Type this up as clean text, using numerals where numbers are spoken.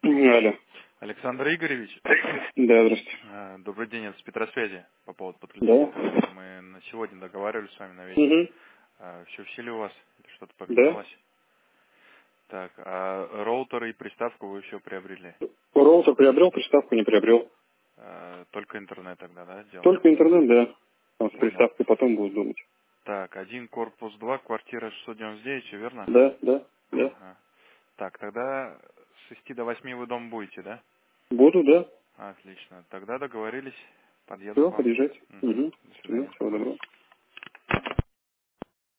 Алло. Александр Игоревич, Да, здравствуйте. добрый день, это с Петросвязи по поводу подключения. Да. Мы на сегодня договаривались с вами на вечер. Угу. Все в силе у вас? Или что-то Да. поменялось? Так, а роутер и приставку вы все приобрели? Роутер приобрел, приставку не приобрел. Только интернет тогда, да, дело? Только интернет, да. Там с Понял. приставкой потом буду думать. Так, один корпус 2, квартира 699, всё верно? Да, да, да. Ага. Так, тогда с 6 до 8 вы дома будете, да? Буду, да. Отлично. Тогда договорились. Подъеду Все, к вам. подъезжайте. Угу. Угу. До Все, свидания. всего доброго.